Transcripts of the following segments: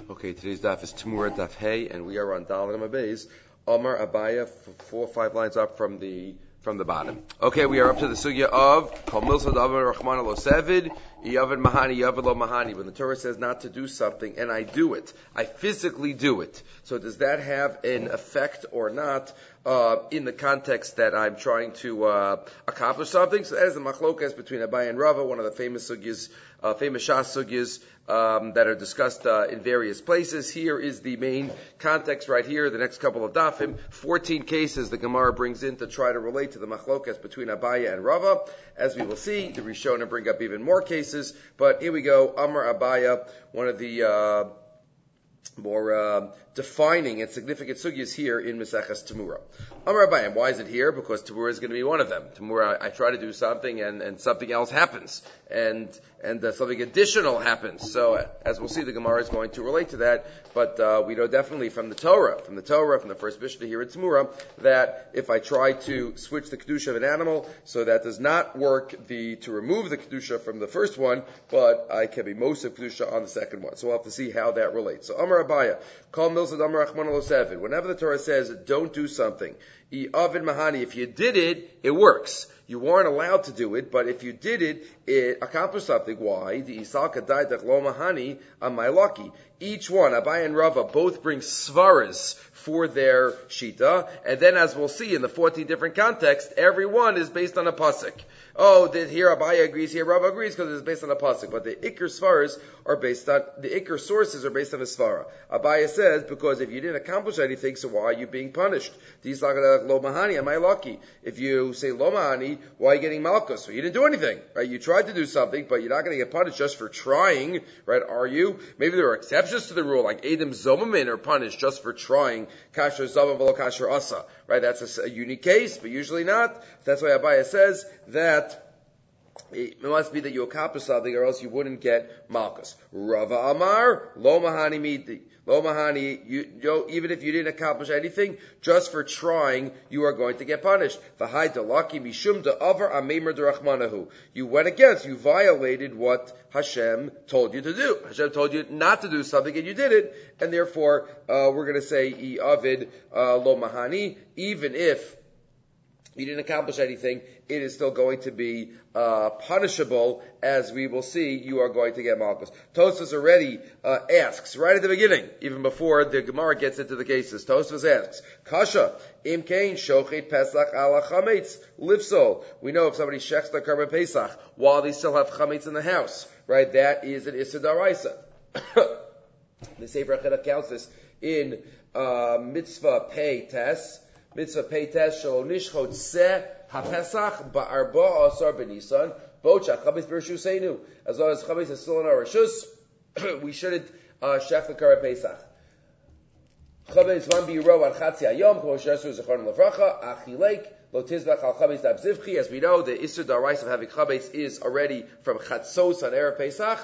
Okay, today's daf is Tamura Daf Hey, and we are on Dalet Amabeis. Omar Abaya, 4 or 5 lines up from the bottom. Okay, we are up to the sugya of Kol Milsa Davar Rachman Lo Sevid Yavid Mahani Yavid Lo Mahani. When the Torah says not to do something and I do it, I physically do it. So does that have an effect or not in the context that I'm trying to accomplish something? So that is the machlokas between Abaye and Rava, one of the famous sugyas, famous Shas sugyas that are discussed in various places. Here is the main context right here, the next couple of dafim. 14 cases the Gemara brings in to try to relate to the machlokas between Abaye and Rava. As we will see, the Rishonim bring up even more cases. But here we go, Amar Abaya, one of the more defining and significant sugyas here in Maseches Tamura. Amar Abayim, why is it here? Because Tamura is going to be one of them. Tamura, I try to do something and something else happens. And something additional happens. So, as we'll see, the Gemara is going to relate to that. But we know definitely from the Torah, from the first Mishnah here in Tamura, that if I try to switch the Kedusha of an animal, so that does not work to remove the Kedusha from the first one, but I can be most of Kedusha on the second one. So we'll have to see how that relates. So, Amar Abaya, Kol Milsa Amar Rachman Lo Sevid. Whenever the Torah says, don't do something, Avid Mahani, if you did it, it works. You weren't allowed to do it, but if you did it, it accomplished something. Why? The Isal Kadaitach Lo Mahani Amaylaki. Each one, Abaye and Rava, both bring svaras for their shita, and then as we'll see in the 14 different contexts, every one is based on a pasuk. Oh, here Abaye agrees, here Rava agrees because it's based on a pasuk. But the ikr svaras are based on, the ikr sources are based on a svara. Abaye says, because if you didn't accomplish anything, so why are you being punished? Lo mahani, am I lucky? If you say lo mahani, why are you getting malchus? So you didn't do anything, right? You tried to do something, but you're not going to get punished just for trying, right? Are you? Maybe there are exceptions to the rule, like Adam Zomamin are punished just for trying. Kasher Zomam v'lo kasher asa, right? That's a unique case, but usually not. That's why Abaye says that it must be that you accomplish something or else you wouldn't get malchus. Rava Amar, lo mahani midi. Lo mahani, even if you didn't accomplish anything, just for trying, you are going to get punished. V'hai dalaki mishum da'avar amemer derachmanahu. You went against, you violated what Hashem told you to do. Hashem told you not to do something and you did it, and therefore, we're going to say, avid lo mahani, even if you didn't accomplish anything, it is still going to be punishable, as we will see. You are going to get malchus. Tosfos already asks right at the beginning, even before the Gemara gets into the cases. Tosfos asks, Kasha im kain shochet Pesach ala chametz lifsol. We know if somebody shechs the karban Pesach while they still have chametz in the house, right? That is an issur daraisa. The Sefer HaChinuch counts this in mitzvah pei tes. Mitzvah peites shelo nishchot se haPesach ba'arba asar b'Nisan bocha chametz b'Rishuseinu. As long as chametz is still in our rishus, we shouldn't shech the karban Pesach. Chametz van biro al chatzi hayom k'mo she'asu zechron lefracha achilek lo tizbach al chametz dabzivchi. As we know, the issur daraisa of having chametz is already from chatzos on erev Pesach,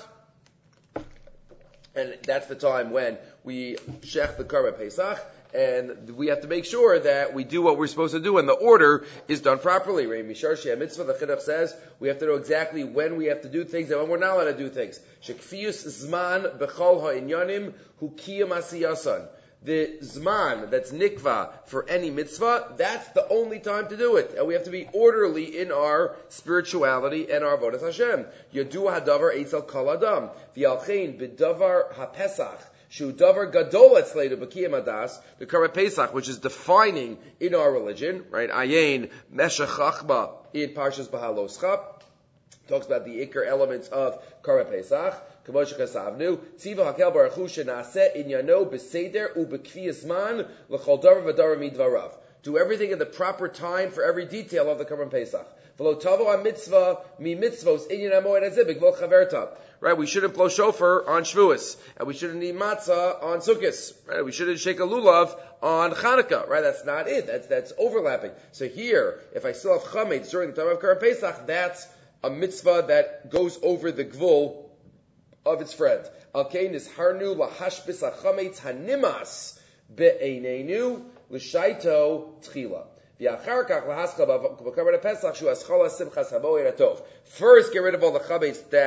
and that's the time when we shech the karban Pesach. And we have to make sure that we do what we're supposed to do and the order is done properly. Mishar Shea Mitzvah, the Chinuch says, we have to know exactly when we have to do things and when we're not allowed to do things. Shekfiyus Zman B'chol Ha'inyanim Hukiyam Asiyasan. The Zman that's nikva for any mitzvah, that's the only time to do it. And we have to be orderly in our spirituality and our avodas Hashem. Yadu hadavar eitzel kol adam. V'yalchein b'davar ha'pesach. Shu davar gadol etzleinu b'kiyam adas, the karban Pesach, which is defining in our religion, right? Ayin meshach chachma in Parshas Bahaloscha talks about the ikar elements of karban Pesach. K'moshe kasavnu tziva hakel baruch hu shenaseh inyano b'seder ubekfiyas man l'chol davar v'davar midvarav. Do everything in the proper time for every detail of the karban Pesach. V'lo tavo ha-mitzvah mi mitzvos inyan ha-moed hazeh b'gvol chaverta. Right, we shouldn't blow shofar on Shavuos, and we shouldn't eat matzah on Sukkot. Right, we shouldn't shake a lulav on Chanukah. Right, that's not it. That's overlapping. So here, if I still have chametz during the time of karban Pesach, that's a mitzvah that goes over the gvul of its friend. Al kain is harnu lahashbis hachametz hanimas be'einenu l'shaito tchila. First, get rid of all the chametz that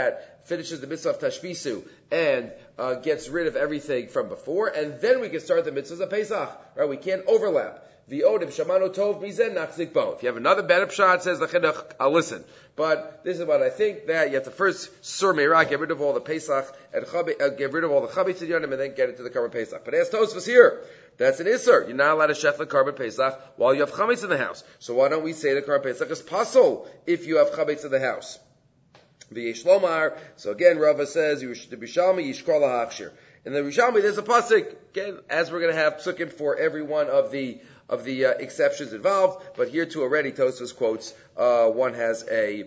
finishes the mitzvah of Tashbisu and gets rid of everything from before, and then we can start the mitzvahs of Pesach. Right? We can't overlap. V'odim shamanu tov mizen nachzik bo. If you have another better pshat, says the chinuch, I'll listen. But this is what I think, that you have to first sur meirah, get rid of all the Pesach and get rid of all the chabitz and yonim, and then get into the carbon Pesach. But as Tosfos here, that's an isser. You're not allowed to shech the carbon Pesach while you have chametz in the house. So why don't we say the carbon Pesach is pasul if you have chametz in the house? V'yesh lomar. So again, Rava says you should be shalmi yishkol lahachshir. In the Rishalmi, there's a pasuk again, as we're going to have psukim for every one of the exceptions involved. But here too already Tosfos quotes one has a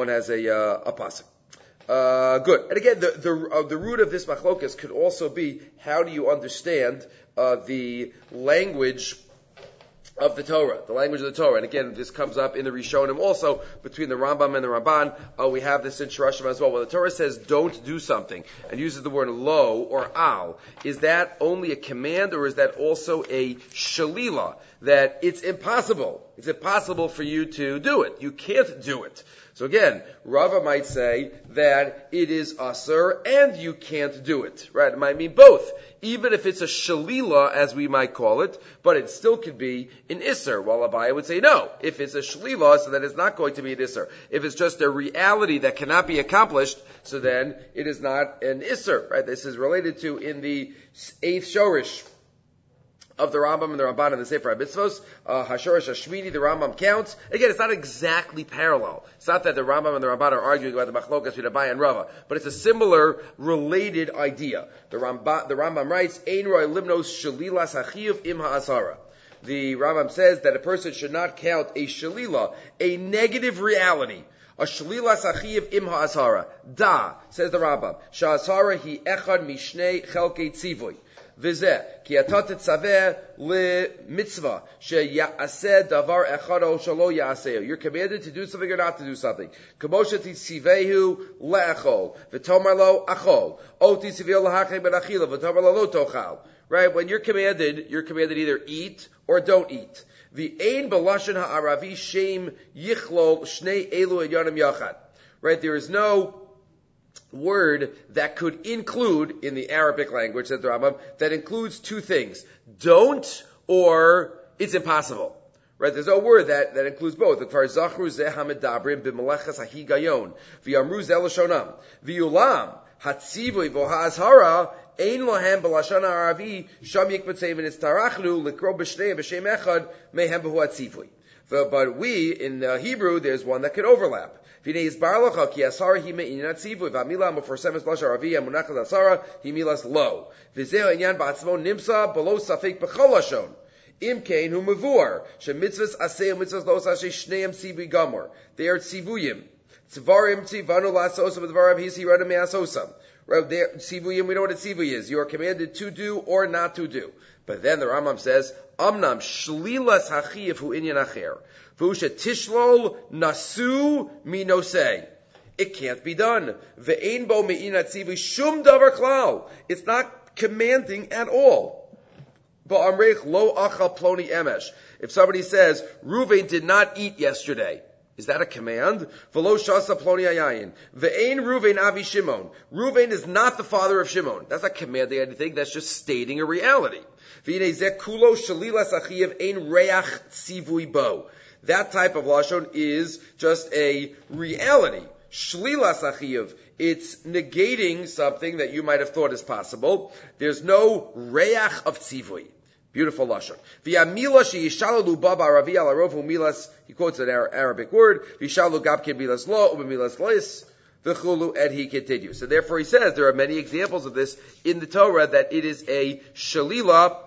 pasuk. Good. And again, the root of this machlokas could also be, how do you understand the language of the Torah, the language of the Torah? And again, this comes up in the Rishonim also, between the Rambam and the Ramban. We have this in Shirashim as well. When the Torah says don't do something and uses the word lo or al, is that only a command, or is that also a shalila, that it's impossible? It's impossible for you to do it. You can't do it. So again, Rava might say that it is asur and you can't do it. Right? It might mean both. Even if it's a shalila, as we might call it, but it still could be an isser. While Abaye would say no. If it's a shalila, so then it's not going to be an isser. If it's just a reality that cannot be accomplished, so then it is not an isser. Right? This is related to in the 8th shorish of the Rambam and the Ramban and the Sefer HaMitzvos, Hashorish Hashmini, the Rambam counts. Again, it's not exactly parallel. It's not that the Rambam and the Ramban are arguing about the machlokas between Abaye and Rava, but it's a similar, related idea. The Rambam writes, Ein roi limnos shalilas hachiv im ha'asara. The Rambam says that a person should not count a shalila, a negative reality. A shalila sachiv im ha'asara. Da, says the Rambam, sha'asara hi echad mishnei chelkei tzivui. V'zeh, ki atat tzaveh le-mitzvah, she'ya'aseh davar echado shalo ya'aseh. You're commanded to do something or not to do something. K'moshe titzivehu le'echol, v'tomar lo achol. O titzivehu l'hachem ben achila, v'tomar lo tochal. Right? When you're commanded either eat or don't eat. V'ein b'lashon ha'aravi shem yichlol shnei elu eyonim yachad. Right? There is no word that could include, in the Arabic language, says the Rambam, that includes two things. Don't, or it's impossible. Right? There's no word that includes both. Zachru zeh hamedabrim b'melechas hahigayon, v'yamru zeh l'shonam, v'yulam hatzivui v'ha'azhara ein lohem b'lashon ha'aravi sham yikvatzei v'nitztarachnu l'kro b'shnei b'shem echad mehem b'hu hatzivui. But we, in Hebrew, there's one that could overlap. V'nei yisbar lecha ki asara hi me'inyan tzivui v'amila meforsemes b'lashon ha'aravi amunachas asara hi milas lo. V'zeh inyan ba'atzmo nimsa below safek b'chol lashon. Im kein hu mavur shemitzvos aseh mitzvos lo aseh shneim tzivui gamor. They are tzivuyim. Tzvarim tzivanu la'asosam v'dvarim hisi radam me'asosam. Right there, tzivuyim, we know what a tzivui is. You are commanded to do or not to do. But then the Rambam says, Amnam shlilas hachiv hu inyan acher. V'usha tishlol nasu minosei. It can't be done. Ve'ein bo me'inat tzivui shum davar klal. It's not commanding at all. Ba'amrech lo achal ploni emesh. If somebody says, Ruvain did not eat yesterday, is that a command? V'lo shasa ploni ayayin. Ve'ein Ruvain avi Shimon. Ruvain is not the father of Shimon. That's not commanding anything. That's just stating a reality. V'inei zeh kulo shalilas achiyev ein reach tzivui bo. That type of lashon is just a reality. Shlilas achiyev. It's negating something that you might have thought is possible. There's no reach of tzivui. Beautiful lashon. V'yamila she'yishalu bab aravi al arovu milas. He quotes an Arabic word. V'yishalu gabke milas lo u'milas lois v'chulu, and he continues. So therefore, he says there are many examples of this in the Torah that it is a shalila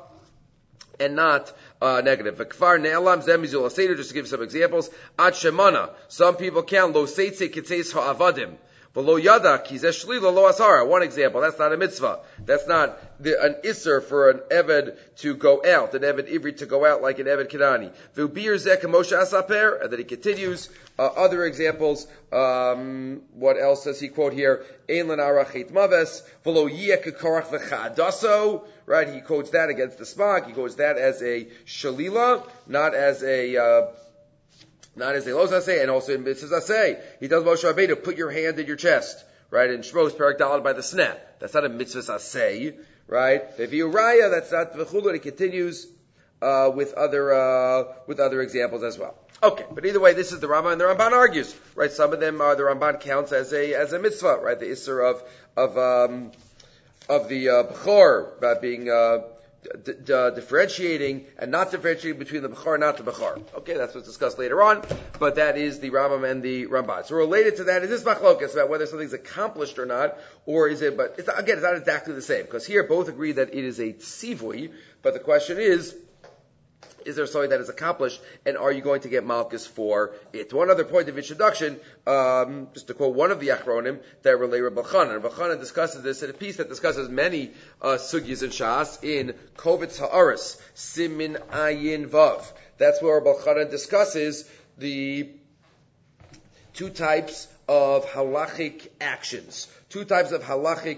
and not negative. V'kfar ne'alam zeh mizul aseder. Just to give some examples. Ad shemana. Some people count lo seitze kitzeis ha'avadim. V'lo yada ki zeh shlila lo asara. One example. That's not a mitzvah. That's not an isser for an eved to go out, an eved ivri to go out like an eved kinani. V'ubir zeh k'moshe asaper. And then he continues. Other examples. What else does he quote here? Ein lanarachit maves. V'lo yiyeh k'korach v'chadaso. Right? He quotes that against the Smag. He quotes that as a shalila, not as a los aseh, and also in mitzvahs aseh. He tells Moshe Rabbeinu, put your hand in your chest. right? In Shmos, Perak Daled by the snap. That's not a mitzvah asay, right? Ve'viu raya, that's not v'chulu, and it continues with other examples as well. Okay, but either way, this is the Rambam, and the Ramban argues, right? Some of them the Ramban counts as a mitzvah, right? The Isser of the Bechor being differentiating and not differentiating between the Bechor and not the Bechor. Okay, that's what's discussed later on, but that is the Rambam and the Ramban. So related to that is this machlokas about whether something's accomplished or not, or is it? But it's not exactly the same, because here both agree that it is a tzivui, but the question is there something that is accomplished, and are you going to get malchus for it? One other point of introduction, just to quote one of the achronim that relay Rabbi Chanan. Rabbi Chanan discusses this in a piece that discusses many sugyas and shas in Kovitz Ha'aris, Simin Ayin Vav. That's where Rabbi Chanan discusses the two types of halachic actions, two types of halachic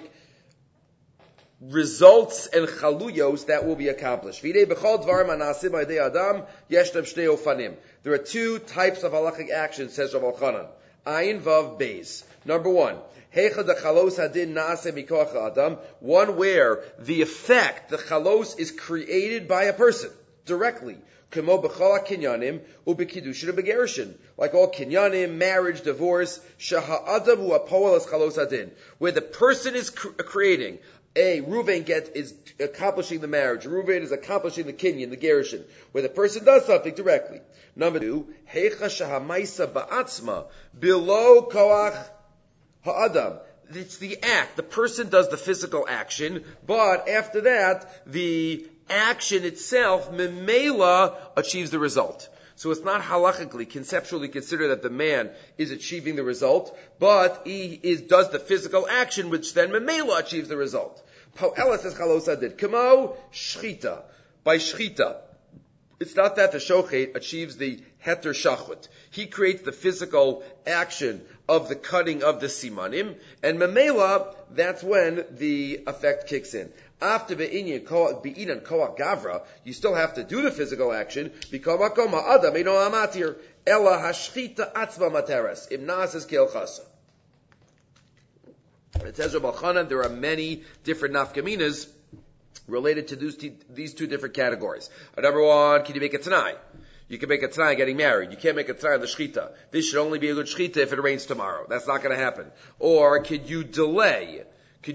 results and chaluyos that will be accomplished. There are two types of halachic actions, says Rav Chanan. Ayin Vav Beis. Number one, one where the effect, the chalos, is created by a person directly. Like all kinyanim, marriage, divorce, where the person is creating. Reuven is accomplishing the marriage. Reuven is accomplishing the kinyan, the gerushin, where the person does something directly. Number two, heicha shahamaisa ba'atzma below koach ha'adam. It's the act. The person does the physical action, but after that, the action itself, memela, achieves the result. So it's not halachically, conceptually considered that the man is achieving the result, but he does the physical action, which then memela achieves the result. Po'ela says chalos adid. Kamo shchita. By shchita. It's not that the shochet achieves the heter shachut. He creates the physical action of the cutting of the simanim, and memela, that's when the effect kicks in. After be'inan koach gavra, you still have to do the physical action. Because makom ha'adam eino amatir ela hashchita atzva materes imnas es kelchasa. It says Rabbi Chanan there are many different nafkaminas related to these two different categories. Number one, can you make a tanai? You can make a tanai getting married. You can't make a tanai on the shchita. This should only be a good shchita if it rains tomorrow. That's not going to happen. Or could you delay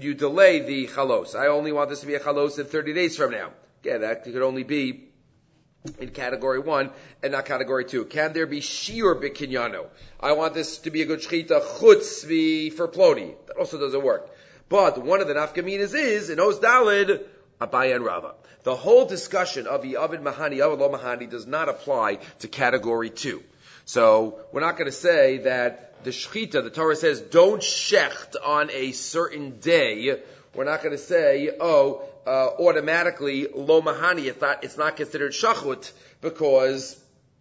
the chalos? I only want this to be a chalos in 30 days from now. Yeah, that could only be in category 1 and not category 2. Can there be shiur b'kinyano? I want this to be a good shchita chutz for ploni. That also doesn't work. But one of the nafkaminas is, in Oz Daled, Abaya and Rava. The whole discussion of the Avid Mahani, Avid Lo Mahani does not apply to category 2. So we're not going to say that the shchita, the Torah says, don't shecht on a certain day. We're not going to say, automatically, lo mahani, it's not considered shachut, because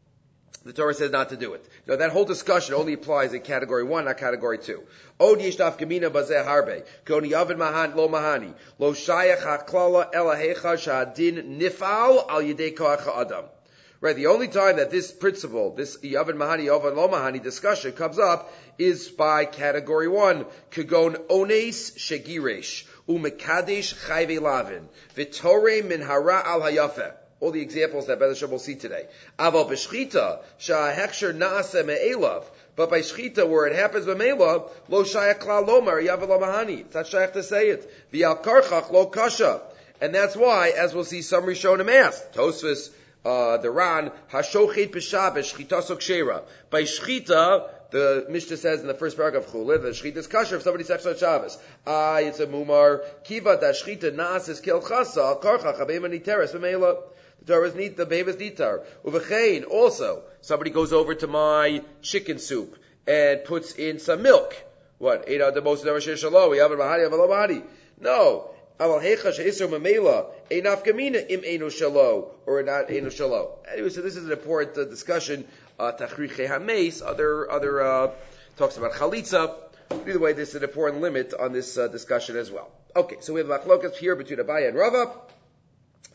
the Torah says not to do it. Now, that whole discussion only applies in category 1, not category 2. Od yishtaf gemina bazeh harbe, koni yavid mahan lo mahani, lo shayach haklala elahecha shadin nifal al yedei koach ha'adam. Right, the only time that this principle, this Yavid Mahani, Yavid Lo Mahani discussion comes up is by category 1. Kagon Ones Shegiresh, Umekadesh Chayve Lavin, Vitore Min Hara Al Hayafe. All the examples that Be'ez Hashem will see today. Aval B'Shchita, Sha'ahechsher Na'aseh Me'elav. But by Shchita, where it happens Me'elav, Lo Shayach Klal Lomar, Yavid Lo Mahani. It's not Shayach to say it. V'Al Karchach Lo Kasha. And that's why, as we'll see, some Rishonim asked, Tosfos, the Ran, Hashochet B'Shabbos, Shchita Sokshera. By Shchita, the Mishnah says in the first paragraph of Chulin, the Shchita is kasher if somebody steps on Shabbos. It's a mumar. Kiva da Shchita Naas is Kelchasa, Karcha, Chabema Niteres, V'Meila. The Torah is neat, the Bev is nitar. Uvechein, also, somebody goes over to my chicken soup and puts in some milk. What? Eight out the most never shir shalom. We have a mahadi, have a lo mahadi. No. Aval hecha she'isur memela, einaf gamina im einu shalo, or not einu shalo. Anyway, so this is an important discussion. Tachriche hameis, other talks about chalitza. Either way, this is an important limit on this discussion as well. Okay, so we have machlokas here between Abaya and Rava.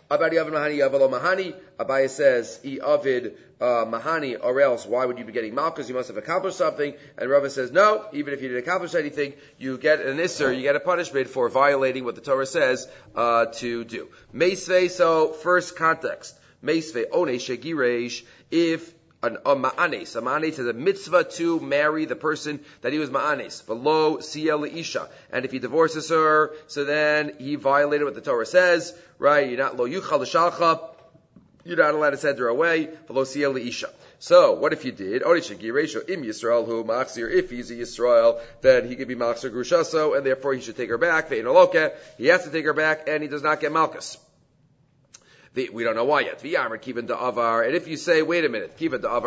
Abadi Avid Mahani Yavalo Mahani. Abaye says, I Avid Mahani, or else why would you be getting Malkus? You must have accomplished something. And Rava says, no, even if you didn't accomplish anything, you get an Isser, you get a punishment for violating what the Torah says to do. Meisvei, so first context. Meisvei, One Shegiresh, if a ma'anes is a mitzvah to marry the person that he was ma'anes. V'lo siyel le'isha. And if he divorces her, so then he violated what the Torah says, right? You're not lo yuchal l'shalcha. You're not allowed to send her away. V'lo siyel le'isha. So, what if you did? Ori shegiresho im Yisrael hu machzir. If he's a Yisrael, then he could be machzir grushaso, and therefore he should take her back. Ve'in aloke. He has to take her back, and he does not get malchus. We don't know why yet. And if you say, wait a minute,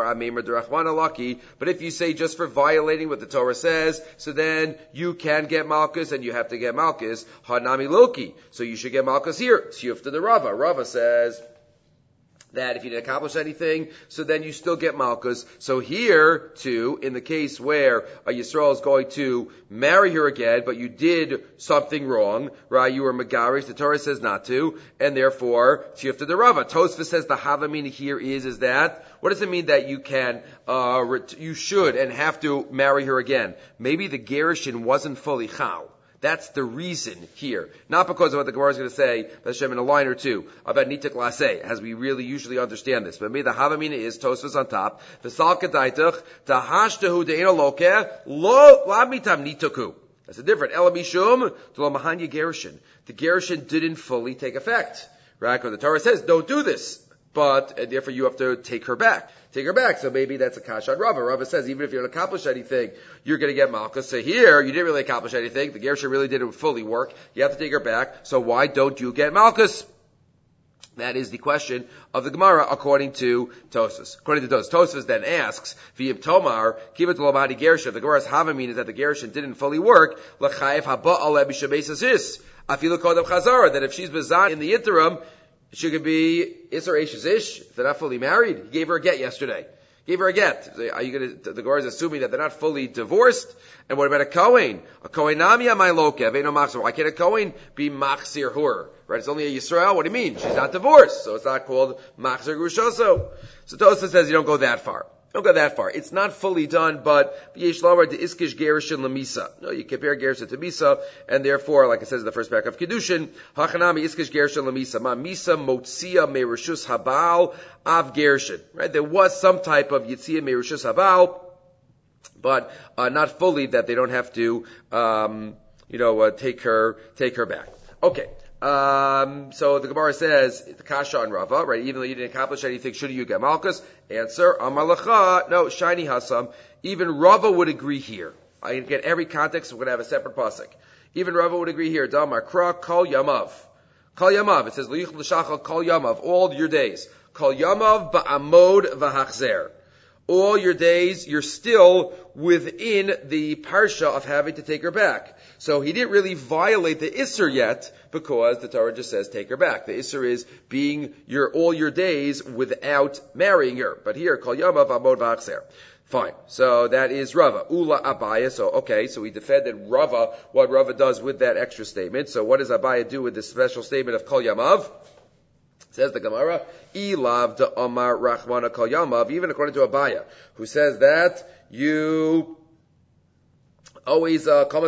but if you say just for violating what the Torah says, so then you can get malchus and you have to get malchus, hanami loki. So you should get malchus here. Siyufta the Rava. Rava says that if you didn't accomplish anything, so then you still get malchus. So here, too, in the case where a Yisrael is going to marry her again, but you did something wrong, right? You were megarish, the Torah says not to, and therefore, Shifta the Rava. Tosfos says the Havamina here is that, what does it mean that you can, you should and have to marry her again? Maybe the Gerushin wasn't fully chal. That's the reason here. Not because of what the Gemara is going to say, Hashem, in a line or two, about nitak laseh, as we really usually understand this. But maybe the Havamina is Tosfos on top. V'sal kadaitach, tahashtahu de'ena lokeh, lo lamitam nitaku. That's a different. Elamishum, to lo mahanya gerushin. The gerushin didn't fully take effect. Right? Because the Torah says, don't do this. But, and therefore you have to take her back. Take her back. So maybe that's a kasha on Rava. Rava says, even if you don't accomplish anything, you're going to get malchus. So here, you didn't really accomplish anything. The gerusha really didn't fully work. You have to take her back. So why don't you get malchus? That is the question of the Gemara according to Tosfos. According to Tosfos then asks, V'yim Tomar, Kivat Lomadi Gerusha. The Gemara's Havamin is that the gerusha didn't fully work. L'chayev haba aleh b'shabeis asis. Afilu kodem chazara. That if she's bezat in the interim, she could be Isser Eishes Ish, if they're not fully married. He gave her a get yesterday. Gave her a get. Are you going to, the Gemara is assuming that they're not fully divorced? And what about a Kohen? A Kohen Namia my lokev, ain't no machzir. Why can't a Kohen be machzir her? Right? It's only a Yisrael. What do you mean? She's not divorced. So it's not called machzir grushoso. So Tosfos says you don't go that far. Don't go that far. It's not fully done, but yesh lamar de iskish gerushin lemisa. No, you compare gerushin to misa, and therefore, like it says in the first paragraph of Kedushin, hachanami iskish gerushin lemisa. Ma misa motzia merishus habal av gerushin. Right? There was some type of yitzia merishus habal, but not fully that they don't have to, take her back. Okay. So the Gemara says, the Kasha on Rava, right? Even though you didn't accomplish anything, should you get Malchus? Answer, Amar Lacha, no, Shiny Hasam. Even Rava would agree here. I can get every context, we're going to have a separate pasuk. Even Rava would agree here, Damar Kra, Kol Yamav. Kol Yamav, it says, L'yich l'shachal Kol Yamav, all your days. Kol Yamav ba'amod v'hachzer. All your days, you're still within the parsha of having to take her back. So he didn't really violate the Isser yet, because the Torah just says take her back. The Isser is being all your days without marrying her. But here, Kol Yamav Amod V'Achzer. Fine. So that is Rava. Ula Abaya. So we defended Rava, what Rava does with that extra statement. So what does Abaya do with this special statement of Kol Yamav? Says the Gemara, Ilav de Omar Rachmana Kol Yamav, even according to Abaya, who says that you always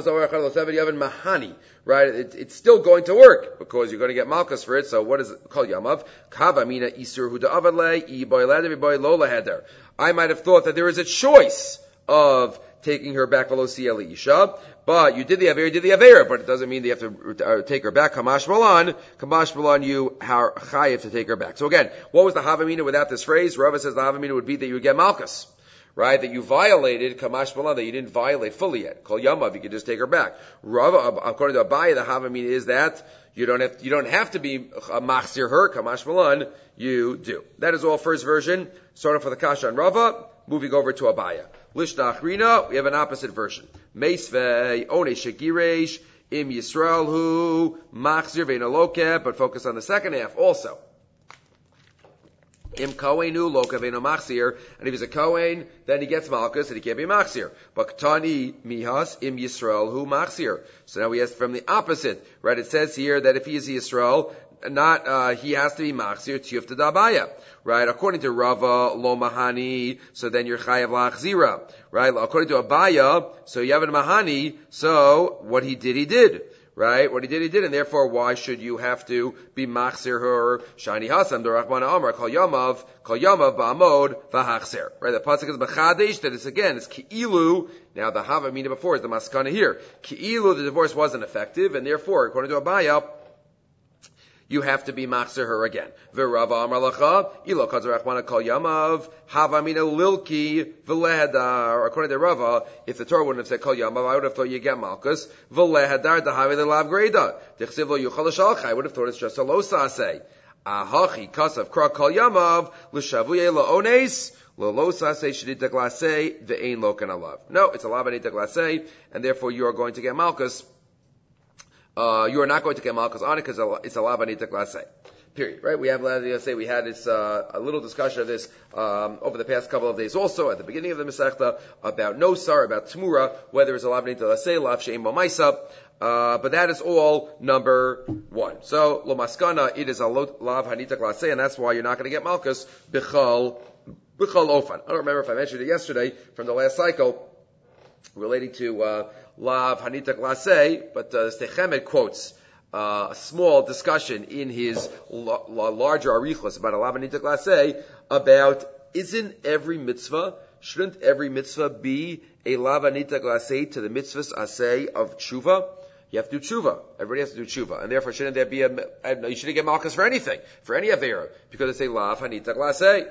mahani, right? It's still going to work because you're going to get malchus for it. So what is it called? Yamav kava mina isur hu da'avale I boy ladder boy lola heder. I might have thought that there is a choice of taking her back v'lo siyel isha, but you did the aver, but it doesn't mean they have to take her back. Kamash malan, you are chayiv to take her back. So again, what was the havamina without this phrase? Rava says the havamina would be that you would get malchus. Right, that you violated Kamash Malan, that you didn't violate fully yet. Kol Yamav, you could just take her back. Rava, according to Abaya, the Havamina is that you don't have to be a machzir her, Kamash Malan, you do. That is all first version. Starting for the Kasha and Rava, moving over to Abaya. Lishna Achrina, we have an opposite version. Meisvei, One Shegiresh, Im Yisrael Hu, Machzir Ve'ena Lokeh, but focus on the second half also. Im Koenu lo kavenu machzir, and if he's a Kohen, then he gets malchus and he can't be machzir. But Ktani mihas im Yisrael hu machzir. So now we ask from the opposite, right? It says here that if he is Yisrael, he has to be machzir tiyuf to dabaya, right? According to Rava lo mahani, so then you're chayav lachzira, right? According to Abaya, so you have a mahani, so what he did. Right? What he did, and therefore, why should you have to be machzir her? Shani hasam, Rachmana Amar, kol yamav ba'amod v'hachzer. Right? The pasuk is b'chadesh, that it's ki'ilu. Now, the havamina before is the maskana here. Ki'ilu, the divorce wasn't effective, and therefore, according to Abaya, you have to be machzir her again. V'rava amar lacha, ilo kazar Rachmana kol yamav, havamina lilki v'lehadar. According to Rava, if the Torah wouldn't have said kol yamav, I would have thought you get malchus. V'lehadar dahavi the lav greda. Dechsiv lo yuchal l'shalcha. I would have thought it's just a lo saseh. Ahachi kasav kra kol yamav l'shavuye la'ones. Lo saseh shedita glaseh ve'ein lo kana lav. No, it's a lav anita glaseh, and therefore you are going to get malchus. You are not going to get malchus on it because it's a lavanita glase. Period. Right? We had this a little discussion of this over the past couple of days. Also, at the beginning of the Masechta about nosar, about tmura, whether it's a lavanita glase, lav she'im b'maisa. But that is all number one. So lo maskana, it is a lav hanita glase, and that's why you're not going to get malchus bichal ofan. I don't remember if I mentioned it yesterday from the last cycle relating to Lav Hanita Glase, but Stechemet quotes a small discussion in his larger Arichos about a Lav Hanita Glase about shouldn't every mitzvah be a Lav Hanita Glase to the mitzvahs aseh of tshuva? You have to do tshuva. Everybody has to do tshuva. And therefore, shouldn't there be you shouldn't get malchus for anything, for any avera, because it's a Lav Hanita Glase.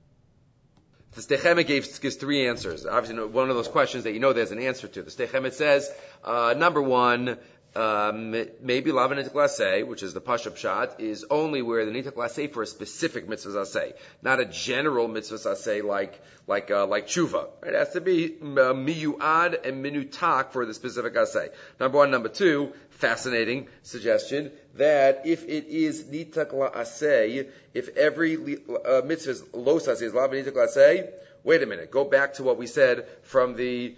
The Steichemet gives three answers. Obviously, one of those questions that you know there's an answer to. The Steichemet says, number one, maybe lav nitach laseh, which is the pashup shot, is only where the nitach laseh for a specific mitzvah aseh, not a general mitzvah aseh like tshuva. It has to be miyuad and minutak for the specific aseh. Number one. Number two, fascinating suggestion that if it is nitach laseh, if every mitzvah is los aseh, is lav nitach laseh. Wait a minute. Go back to what we said from the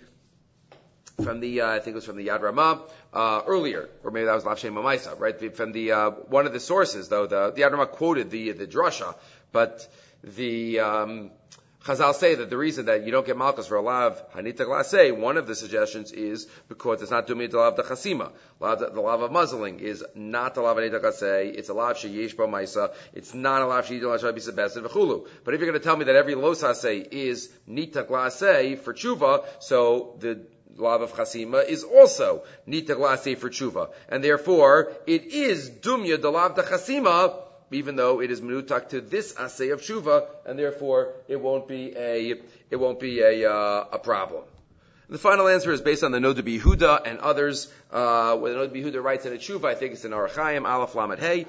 I think it was from the Yad Ramah earlier, or maybe that was Lav Shem Mamaisa, right? From the one of the sources, though the Yad Ramah quoted the drasha, but the Chazal say that the reason that you don't get malchus for a lav hanita glaseh, one of the suggestions is because it's not dumia the lav the chasima. The lav of muzzling is not the lav hanita glaseh. It's a lav sheyesh bo ma'isa. It's not a lav sheyesh bo ma'isa besin v'chulu. But if you're going to tell me that every los haseh is nita glaseh for tshuva, so the lav of chasima is also nita glaseh for tshuva, and therefore it is dumya the lav the chasima, even though it is menutak to this asay of tshuva, and therefore it won't be a problem. The final answer is based on the Noda B'Yehuda and others. Where the Noda B'Yehuda writes in a tshuva, I think it's in Arachayim Aleph Lamed Hey,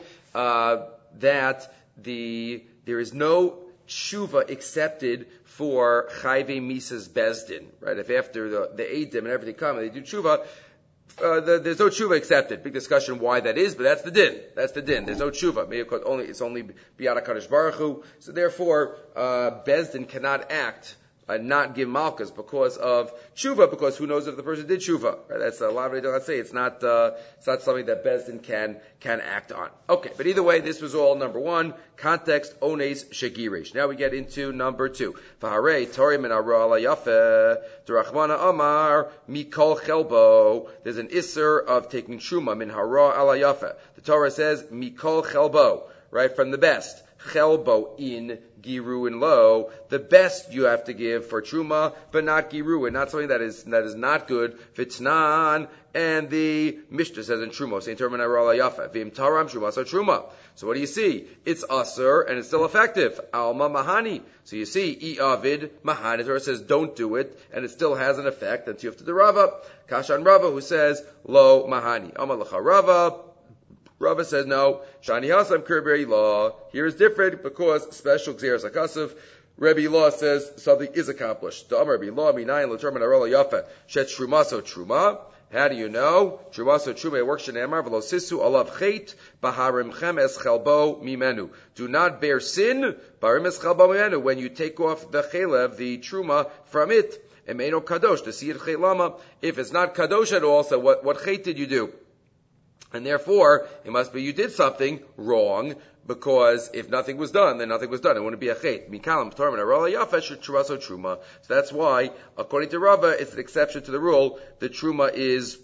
that there is no tshuva accepted for chayvei misas bezdin, right? If after the eidim and everything come and they do tshuva, there's no tshuva accepted. Big discussion why that is, but that's the din. That's the din. There's no tshuva. Maybe it's only biyad HaKadosh Baruch Hu. So therefore, bezdin cannot act not give malchus because of tshuva, because who knows if the person did tshuva? Right? That's a lot of let's say it's not something that bezdin can act on. Okay, but either way, this was all number one. Context ones shegirish. Now we get into number two. V'harei tori min hara ala yafeh d'Rachmana Amar mikol chelbo. There's an isser of taking truma min hara ala yafeh. The Torah says mikol chelbo, right, from the best. Chelbo in Giruin lo, the best you have to give for truma, but not Giruin, not something that is not good. Vitnan, and the Mishnah says in truma, Saint Terminal Yafa, Vim Taram Truma, so truma. So what do you see? It's Asur, and it's still effective. Alma Mahani. So you see, Avid Mahani, Torah says don't do it, and it still has an effect until you have to do Rava. Kashan Rava, who says, Lo Mahani. Amalacha Rava. Rava says no. Shani Hasam Kirberi Law. Here is different because special Xeris Akasav. Rebbe Law says something is accomplished. The Amar Rebbe Law Minayin L'Termin Arola Yafa Shet Truma so Truma. How do you know? Trumaso truma works shenemar velosisu alav chet baharimchem es chelbo mimenu. Do not bear sin baharim es chelbo mimenu when you take off the chelev, the truma from it. Emeno kadosh to see it chelama. If it's not kadosh at all, so what chet did you do? And therefore, it must be you did something wrong, because if nothing was done, then nothing was done. It wouldn't be a chet. Mikalam torman arola yafesh trumaso truma. So that's why, according to Rava, it's an exception to the rule. The truma is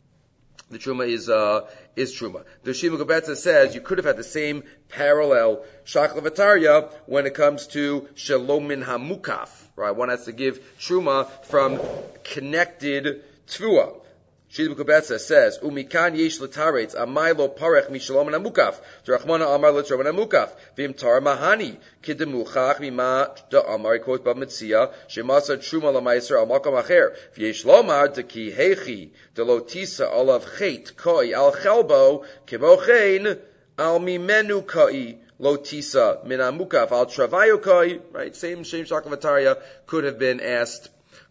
truma. The Shima Gabetza says you could have had the same parallel shakla v'tarya when it comes to shalomin hamukaf. Right, one has to give truma from connected tvua. Shida B'Kubetza says, "Umikan yesh l'taretz amaylo parech mishalom namukaf." D'Rachmana amar l'trom namukaf. V'im tar mahani kidemuchach mima da'amar quote b'mitzia shemasa truma l'maiser al makom acher. V'yesh lomar deki hechi delotisa olav chet koi al chelbo kimochein al mimenu koi lotisa min amukaf al travayo koi. Right, same shakavataria could have been asked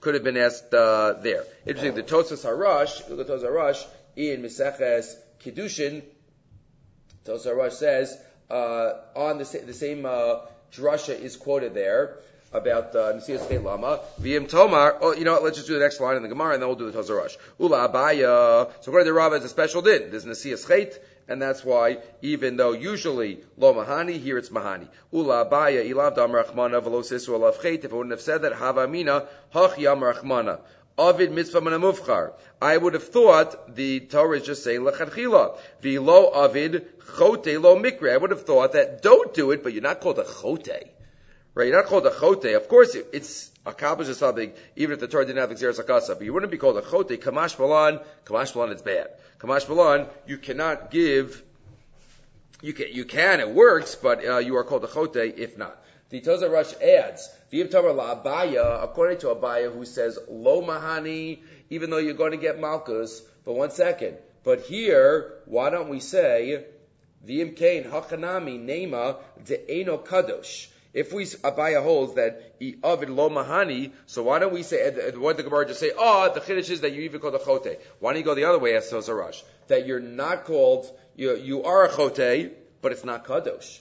there. Interesting. The Tosas Harash in Meseches Kiddushin, Tosas Harash says on the same drasha is quoted there about Nesias Chet Lama. V'im Tomar. Oh, you know what? Let's just do the next line in the Gemara, and then we'll do the Tosas Harash. Ula Abaya. So according to Rava, it's a special din. There's Nesias Chet. And that's why, even though usually lo mahani, here it's mahani. Ula abaya ilav dam rachmana v'lo sisu alav chet. If I wouldn't have said that, hava mina hach yam rachmana. Avid mitzvah mana mufchar. I would have thought the Torah is just saying lechadchila. V'lo avid chote lo mikre. I would have thought that don't do it, but you're not called a chote. Right? You're not called a chote. Of course, it's accomplishes something, even if the Torah didn't have the Xeris Akasa. But you wouldn't be called a chote. Kamash balan, it's bad. Kamash balan, you cannot give, you can, it works, but you are called a chote if not. The Tosas Rush adds, V'im Tamar la Abaya, according to Abaya, who says, lo mahani, even though you're going to get malchus, but one second. But here, why don't we say, V'im Kain Hachanami Nema De'eno Kadosh. If Abaya holds that Avid lo mahani, so why don't we say, what the Gemara just say, the chiddush is that you even called a chote. Why don't you go the other way as Tosas Rush? That you're not called, you are a chote, but it's not kadosh.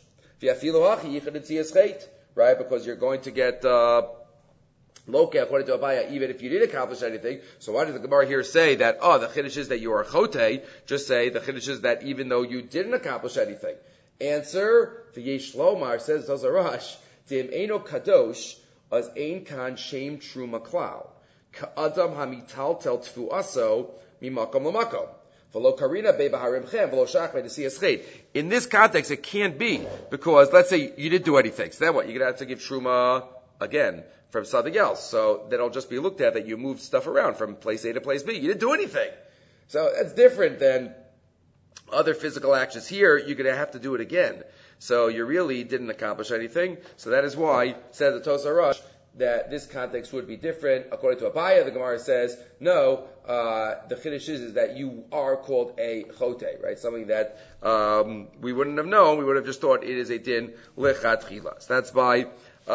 Right? Because you're going to get, loke according to Abaya, even if you didn't accomplish anything. So why does the Gemara here say that, the chiddush is that you are a chote? Just say the chiddush is that even though you didn't accomplish anything. Answer, V'yesh lomar, says Tosas Rush, Dim eno kadosh, as ein kan shem truma klal. Ka'adam hamital tel tfuaso, mimakom lamakom. V'lo karina be'baharimchem, v'lo shachme d'siyas chet. In this context, it can't be, because let's say you didn't do anything. So then what? You're going to have to give truma again from something else. So then it'll just be looked at that you moved stuff around from place A to place B. You didn't do anything. So that's different than other physical actions. Here, you're going to have to do it again. So you really didn't accomplish anything. So that is why, says the Tosas Rush, that this context would be different. According to Abaya, the Gemara says, no, the chiddush is that you are called a chote, right? Something that we wouldn't have known. We would have just thought it is a din lechatchila. So that's by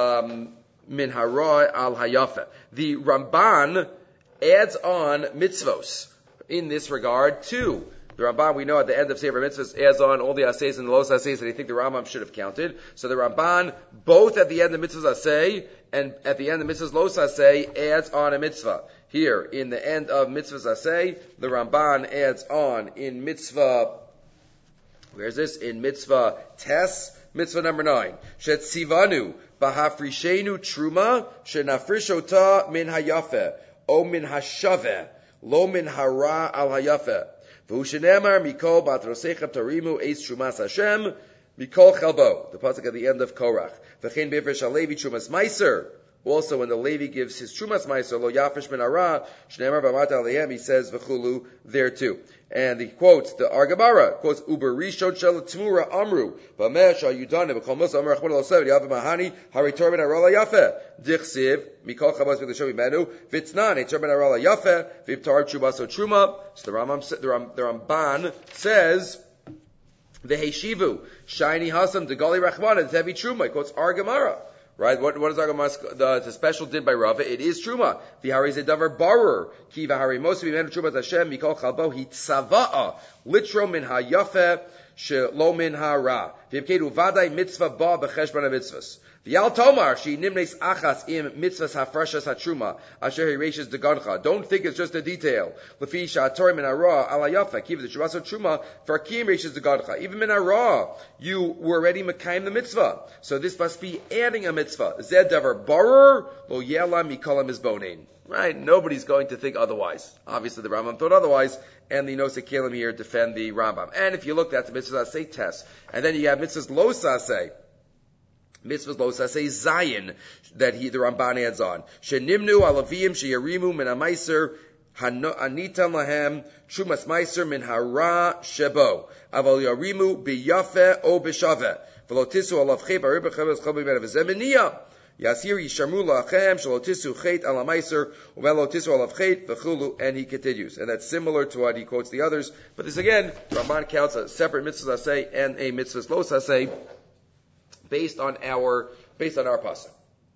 Min Hara al Hayafa. The Ramban adds on mitzvos in this regard too. The Ramban, we know at the end of Sefer Mitzvahs, adds on all the assays and the los assays that I think the Rambam should have counted. So the Ramban, both at the end of Mitzvahs assay and at the end of Mitzvahs los assay, adds on a mitzvah. Here, in the end of Mitzvahs assay, the Ramban adds on in Mitzvah, where's this? In Mitzvah Tes, Mitzvah number 9. Shetzivanu, bahafrishenu truma, shenafrishota min hayafe, o min hashave, lo min hara al hayafe. V'ushenemar mikol batrosechem tarimu eis trumas Hashem mikol chalbo. The pasuk at the end of Korach. V'chein bivrish alevi trumas meiser. Also, when the Levi gives his trumas meiser lo yafish min hara shneemar v'amata aleim, he says v'chulu there too. And he quotes the Argamara, quotes Uber Rishon Shel Tmura Amru, Bameh Shal Yudane, B'Kol Musa Amar Achmon Al-Sev, Yav Mahani, Hari Torben Arala Yafe, Dichsiv, Mikol Chabas V'Lishovi Menu, Vitznan, Torben Arala Yafe, V'Iptar Chubaso Truma. So the Ramban says, the Heshivu, Shiny Hasam, Degali Rachmana, Tevi Truma. He quotes Argamara. Right? What is the special din by Rava? It is truma. V'hari zedavar barer. Ki v'hari most of the truma Hashem mikol chalbo hitzava'a litro min hayafe shelo min hara. V'imkedu vaday mitzvah ba b'cheshbon mitzvahs. V'yal tomar she nimnes achas im mitzvahs hafrashas hatruma asher hireishes degancha. Don't think it's just a detail. Lefi sha'atorim min hara ala yafa. Ki v'the shuvas truma for kim reishes degancha. Even min hara you were already mekayim the mitzvah. So this must be adding a mitzvah. Zed davar barer lo yela mikolam izbonin. Right? Nobody's going to think otherwise. Obviously the Rambam thought otherwise, and the Nosei Kelim here defend the Rambam. And if you look at the mitzvahs say test, and then you have mitzvahs lo saseh. Mitzvahs lo saseh zayin that the Ramban adds on. Shenimnu alavim sheyarimu min hamaiser anitam lahem shumas meiser min hara shebo aval yarimu biyafe o b'shaveh v'lo tisu alavchei b'arib b'chavez chavi ben v'zemeniyah yasir yisharmu la'achem shelo tisu chet ala meiser u'velo tisu alav chet v'chulu, and he continues. And that's similar to what he quotes the others. But this again, Ramban counts a separate mitzvah saseh and a mitzvah lo saseh based on our pasuk.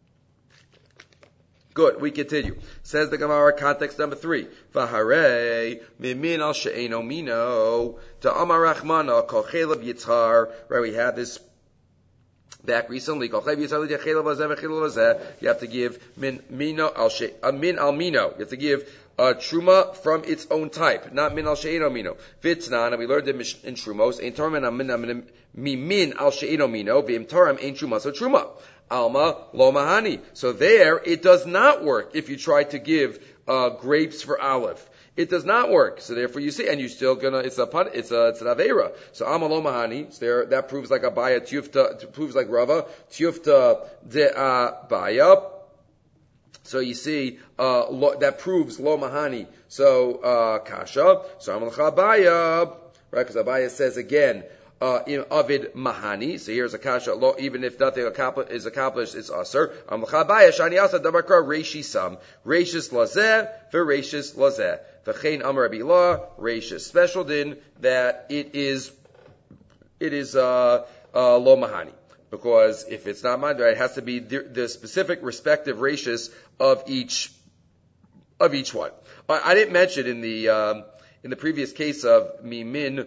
Good, we continue. Says the Gemara, context number 3. V'harei mimin al she'eno mino ta'amar rachmana kol chelav yitzhar. Right, we had this back recently. You have to give min al mino. You have to give truma from its own type, not min al she'eno mino. Vitnan, and we learned it in Trumos. Ein toram min al she'eno mino. V'im toram ein truma. So truma. Alma lo mahani. So there, it does not work if you try to give grapes for olive. It does not work. So therefore you see, and you're still gonna, it's an Aveira. So Alma lo mahani. So there, that proves like Abaya, Tiyufta, proves like Rava, Tiyufta de Abaya. So you see, that proves lo mahani. So, kasha. So Alma Abaya, right? Because Abaya says again, in Avid Mahani. So here's a kasha. Even if nothing is accomplished, it's aser. Amlchabaya shani asa dabakra reishisam reishis lazeh v'reishis lazeh v'chein amar abilah reishis. Special din that it is lo mahani, because if it's not mandar, it has to be the specific respective reishis of each one. I didn't mention in the previous case of mimin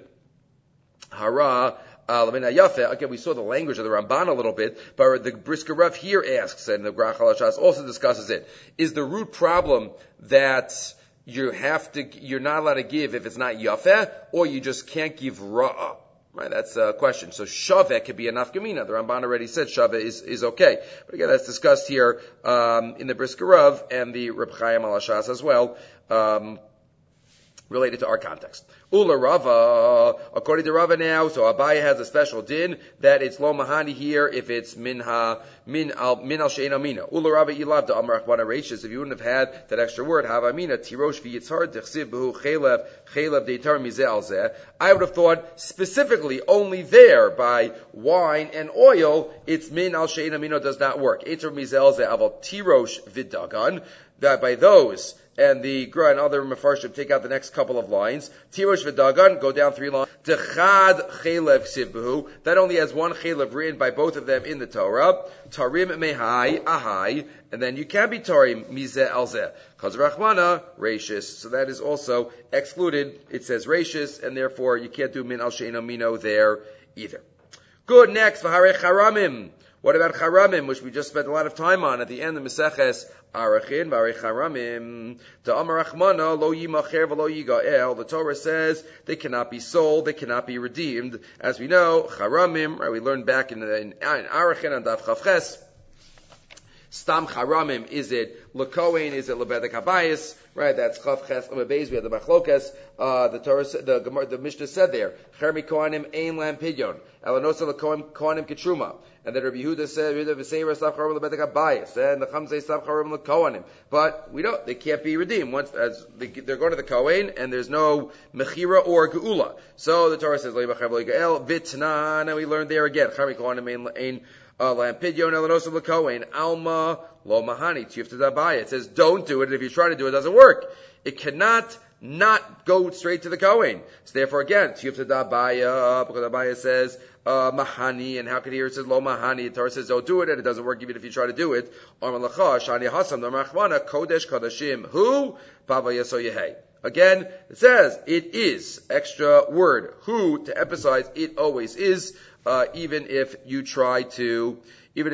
hara lamina yafe. Again, we saw the language of the Ramban a little bit, but the Brisker Rav here asks, and the Grach HaLashas also discusses it. Is the root problem that you're not allowed to give if it's not yafe, or you just can't give ra'ah? Right, that's a question. So shaveh could be a nafkamina. The Ramban already said shaveh is okay. But again, that's discussed here in the Brisker Rav and the Reb Chaim HaLashas as well. Related to our context. Ula Rava, according to Rava now, so Abaya has a special din that it's lo mahani here if it's min al she'ena mina. Ula Rava ilav da amar achbana reishis. If you wouldn't have had that extra word, havamina tirosh v'yitzhar dechsiv behu chelev deitar mizeh al zeh. I would have thought specifically only there by wine and oil, it's min al she'ena mina does not work. Eitar mizeh al zeh aval tirosh v'dagan. That by those, and the Gra and other Mefarshim take out the next couple of lines. Tirosh v'dagan, go down 3 lines. Techad chelev sivbehu, that only has one chelev written by both of them in the Torah. Tarim mehai, ahai, and then you can be tarim mizeh alzeh. Chaz rachmana, reishis. So that is also excluded. It says reishis, and therefore you can't do min al she'eno mino there either. Good, next, v'harei charamim. What about charamim, which we just spent a lot of time on at the end of Meseches Arachin, V'arei charamim, Ta'amar Rachmana, lo yimacher v'lo yigael. The Torah says they cannot be sold, they cannot be redeemed. As we know, charamim, right, we learned back in Arachin and Daf Chavches, Stam charamim, is it lekohen, is it lebedek habayis? Right, that's Chav Ches Beis. We have the Machlokas. The Torah, the Mishnah said there, Chermi Kohanim Ein Lam Pidyon, Elanosa Kohanim Ketruma. And then Rabbi Yehuda said, and the Chum say Stav Charim Kohanim. But we don't, they can't be redeemed once as they're going to the Kohen, and there's no Mechira or Geula. So the Torah says, Vitnan, and we learned there again, Chermi Kohanim Ein Lam Pidyon, Elanosa Kohen, Alma Lo Mahani, Tiyufta Dabaya. It says don't do it, and if you try to do it, it doesn't work. It cannot not go straight to the Kohen. So therefore again, Tiyufta Dabaya, because Dabaya says, mahani, and how could here it says lo mahani? The Torah says don't do it, and it doesn't work even if you try to do it. Shani hasam kodesh kodashim hu bava yaso yehei. Again, it says it is extra word who to emphasize it always is, even if you try to do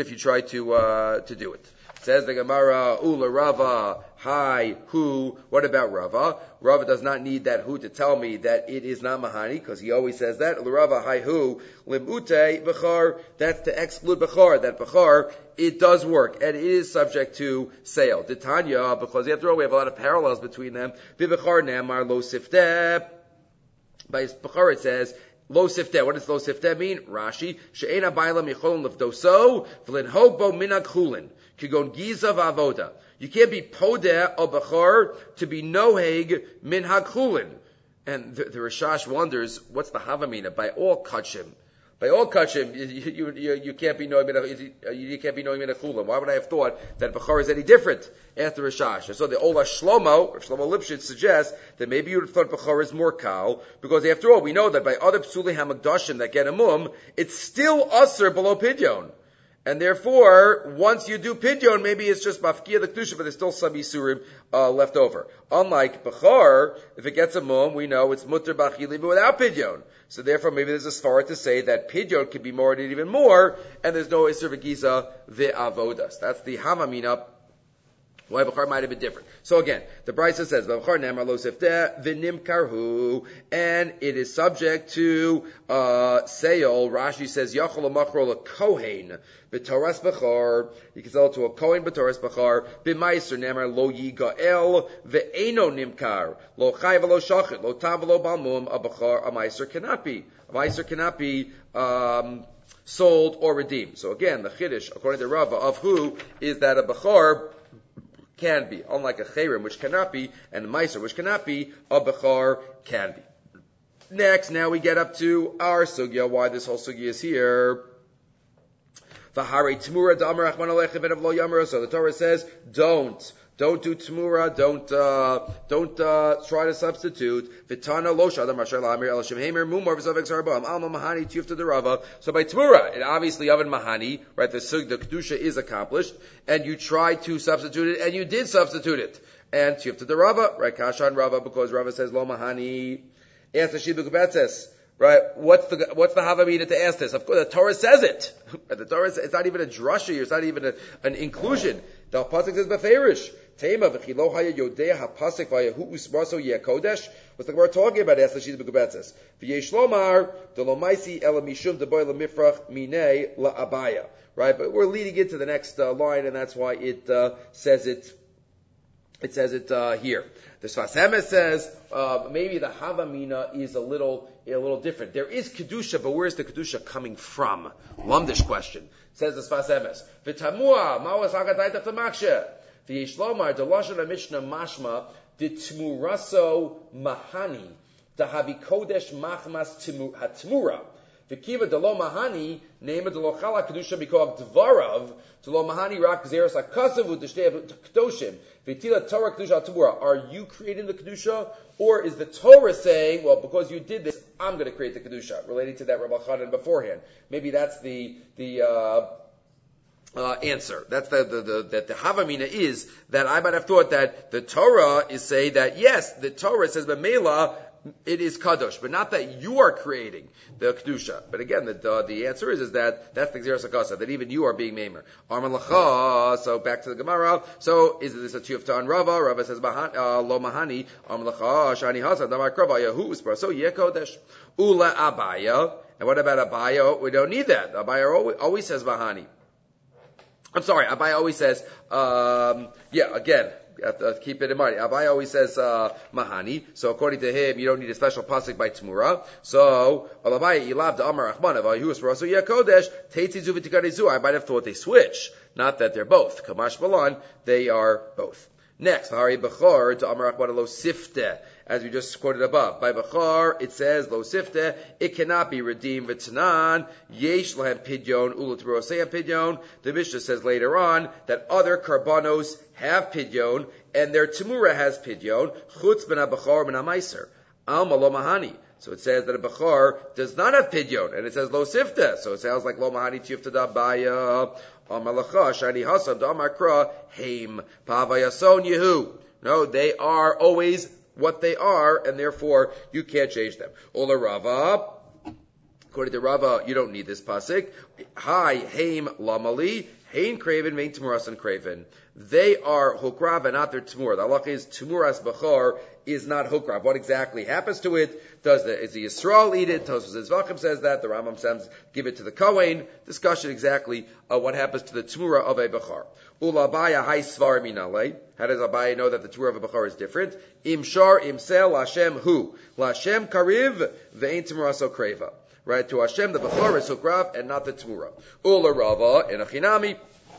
it. Says the Gemara, Ula Rava, hi, who, what about Rava? Rava does not need that who to tell me that it is not Mahani, because he always says that. Ula Rava, hi, who, Limute, Bechar, that's to exclude Bechar, that Bechar, it does work, and it is subject to sale. Titania, because after all, we have a lot of parallels between them. Bechar Namar, Lo Sifteh. By Bechar it says, Lo sifteh. What does lo sifteh mean? Rashi. She'ena bailam yicholin lefdoso v'lin hobo minag chulin. Kigon giza v'avoda. You can't be podeh or bechor to be noheg minhag chulin. And the Rashash wonders, what's the havamina? By all kachim. By all kachim, you can't be knowing minhag chulin. Why would I have thought that bechor is any different after Rashash? And so the Ola Shlomo Lipshitz suggests that maybe you would have thought bechor is more kal, because after all, we know that by other psuli hamagdashim that get a mum, it's still usher below pidyon. And therefore, once you do pidyon, maybe it's just mafkia the kedusha, but there's still some yisurim left over. Unlike bechor, if it gets a mum, we know it's mutter b'achili, but without pidyon. So therefore, maybe there's a svara to say that pidyon could be more and even more, and there's no iser v'giza ve'avodas. That's the hamamina. Why Bechar might have been different. So again, the Brisa says, Bechar nemar lo sifteh v'nim karhu, and it is subject to sale. Rashi says, Yachol machro le kohen b'toras Bechar. You can sell it to a kohen b'toras Bechar. B'maiser nemar lo yigael ve'eno nimkar lo chay v'lo shachit lo tav v'lo balmum. A Bechar, a maiser cannot be. A maiser cannot be sold or redeemed. So again, the chiddush according to Rava of who is that a Bechar can be, unlike a chayrim, which cannot be, and a meiser, which cannot be, a bechar can be. Next, now we get up to our sugya, why this whole sugya is here. V'harei tmura d'amar achman alecha v'enav lo yamar. So the Torah says, don't do tmura, don't try to substitute. V'tana lo shadam asher la'amir el shem heimer mumar v'zavek zarabam alma mahani tiyufta derava. So by tmura, it obviously oven mahani, right? The kedusha is accomplished, and you tried to substitute it, and you did substitute it, and tiyufta derava, right? Kashan Rava, because Rava says lo mahani. Ask the shibuk betzes. Right? What's the havamina to ask this? Of course, the Torah says it. The Torah says, it's not even a drasha. It's not even an inclusion. The pasuk says beferish. Tema v'chilo haya yodea hapasik v'yahu usmaso yekodesh. What's the Gemara talking about? Ask the shibuk betzes. V'yesh lomar delomaisi elamishum deboy lemifrach minei laabaya. Right? But we're leading into the next line, and that's why it says it. It says it here. The Sfas Emes says maybe the havamina is a little different. There is kedusha, but where's the kedusha coming from? Lumdish question. Says the Sfas Emes. V'tamua ma'os hagadayta tamakshe v'yishlomar delashon hamishna mashma ditmuraso mahani dahavi kodesh machmas hatmura. V'kiva delo mahani nema delo chala kedusha b'koach dvarav delo mahani rak zeros hakasav u'deshtei kedoshim v'tila Torah kedusha tamura. Are you creating the kedusha, or is the Torah saying, well, because you did this, I'm going to create the kedusha, relating to that Rabbi Chanan beforehand? Maybe that's the answer. That's that the havamina is that I might have thought that the Torah is saying that yes, the Torah says b'meila it is kadosh, but not that you are creating the kedusha. But again, the answer is that that's the gzeras hakasa, that even you are being meimer. Arman lacha. So back to the Gemara. So is this a tiyufta on Rava? Rava says lo mahani. Arman lacha shani hasan damar krava yahu uspar. So yekodesh ula abaya. And what about abaya? We don't need that. Abaya always says mahani. I'm sorry. Abaya always says again. You have to keep it in mind. Abai always says mahani. So according to him, you don't need a special pasuk by tmura. So Abai ilav da amar achman avayu usraso yakodesh teitzizu v'tikarizu. I might have thought they switch, not that they're both. Kamash balan, they are both. Next, hari bechor to amar achman lo sifte, as we just quoted above. By bechor, it says lo sifte. It cannot be redeemed. V'tanan yesh lahem pidyon ulu tmurosei pidyon. The Mishnah says later on that other karbanos have pidyon, and their temura has pidyon. Chutz ben ha-bechor ben ha-meiser. Alma lo mahani. So it says that a Bechor does not have Pidyon, and it says Lo Sifta. So it sounds like Lo Mahani Tifta Da Baya, Amar Lacha, Shani Hasam, Da Amar Kra, Haim, Pavayason Yehu. No, they are always what they are, and therefore you can't change them. Ola Rava, according to Rava, you don't need this pasuk. Hi, Haim Lamali, Hain Craven, Main Tmurasan Craven. They are Hukrav and not their Tmur. The halakha is Tmuras Bechor is not Hukrav. What exactly happens to it? Is the Yisrael eat it? Tosfos Zvachim says that. The Rambam says give it to the Kohen. Discussion exactly what happens to the Tmura of a Bechor. Ula Abaya Hai Svar Minale. How does Abaya know that the Tmura of a Bechor is different? Imshar Imsel Lashem Hu. Lashem Kariv Ve'in Tmuraso Kreva. Right, to Hashem, the Bechor is Hukrav and not the Tmura. Ula Rava in Achinami.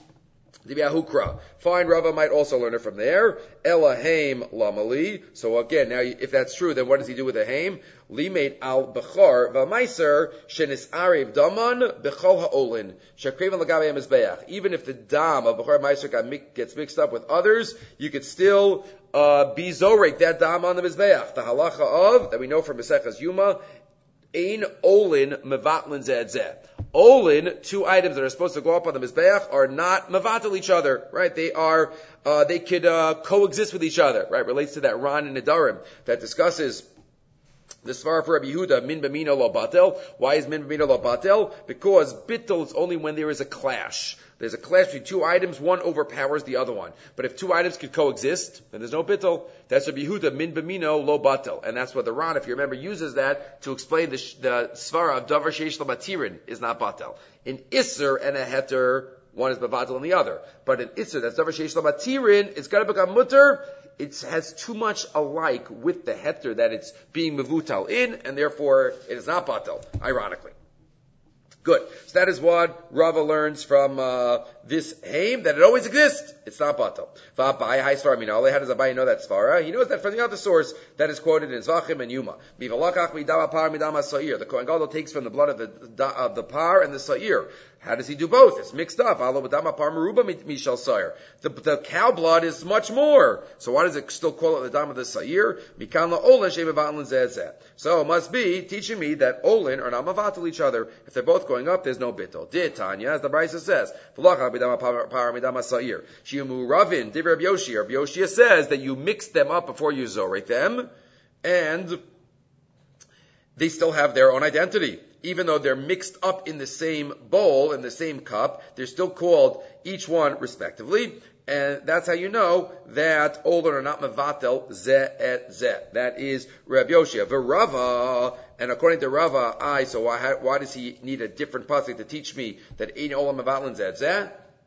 Hukra. Fine, Rava might also learn it from there. Elahaim lamali. So again, now if that's true, then what does he do with the haim? Limate al bechar v'maiser shenis ariv daman bechol ha'olin shekreven lagabe mizbeach. Even if the dam of bechar maiser gets mixed up with others, you could still be zorek that dam on the mizbeach. The halacha of that we know from Maseches Yuma. Ein olin mevatlin zeh zeh. Olin, two items that are supposed to go up on the Mizbeach are not mevatel each other, right? They are, they could, coexist with each other, right? Relates to that Ran and Nedarim that discusses the Svar for Rabbi Yehuda, min b'mino lo batel. Why is min b'mino lo batel? Because bittul is only when there is a clash. There's a clash between two items, one overpowers the other one. But if two items could coexist, then there's no bittul. That's Rabbi Yehuda, min b'mino lo batel. And that's what the Ran, if you remember, uses that to explain the Svara of davar sheish lo matirin is not batel. In Isser and a Heter, one is batel and the other. But in Isser, that's davar sheish lo matirin, it's got to become mutter. It has too much alike with the heter that it's being mevutal in, and therefore it is not batel, ironically. Good. So that is what Rava learns from this haim, that it always exists. It's not batel. V'abai hai svara minale. How does Abai know that svara? He knows that from the other source that is quoted in Zvachim and Yuma. Mivalakach midama par midama sa'ir. The Kohen Gadol takes from the blood of the par and the sa'ir. How does he do both? It's mixed up. The cow blood is much more. So why does it still call it the dam of the sa'ir? So it must be teaching me that olin are not mavatal each other. If they're both going up, there's no bittul. Tanya, as the Brisa says, Shiumu Ravin, Div Rabbi Yoshi. Rabbi Yoshi says that you mix them up before you zorek them, and they still have their own identity. Even though they're mixed up in the same bowl, in the same cup, they're still called each one respectively. And that's how you know that older are not mevatel zeh et zeh. That is Rabbi Yoshia. V'Rava, and according to Rava, so why does he need a different pasuk to teach me that ein olam mevatlin zeh et zeh?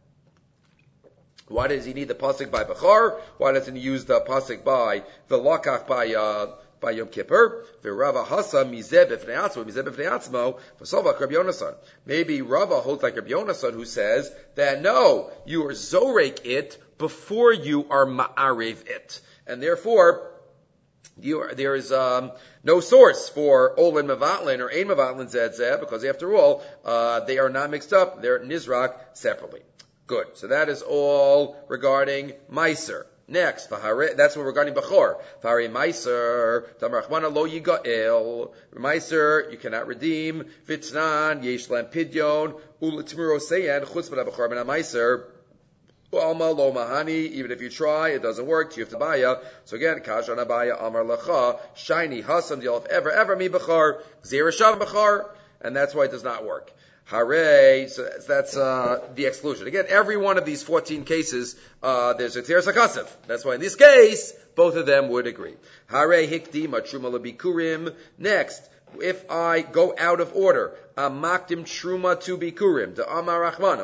Why does he need the pasuk by Bechor? Why doesn't he use the pasuk by the lakach by Yom Kippur? Rava Hasa mizeh b'fnei atzmo v'sovak Rabbi Yonasan. Maybe Rava holds like Rabbi Yonasan, who says that no, you are zorek it before you are ma'arev it, and therefore there is no source for olin mevatlin or ein mevatlin zeh zeh, because after all they are not mixed up; they're nizrak separately. Good. So that is all regarding Meiser. Next, that's what regarding Bechor. V'harei Meiser, Tamar Rachmana lo yigael. Meiser, you cannot redeem. V'tznan, yesh lam pidyon, u'letmuro seyen, chutz b'da Bechor b'na Meiser. Alma lo mahani, even if you try, it doesn't work, you have to buy ya. So again, kashan abaya amar lacha, shiny hasam diel if ever mi Bechor, gzera shav Bechor, and that's why it does not work. Hare, so that's the exclusion. Again, every one of these 14 cases, there's a Tzeres HaKasev. That's why in this case, both of them would agree. Hare hikdi truma lebikurim. Next, if I go out of order, amaktim truma to bikurim. The Amar Rachman,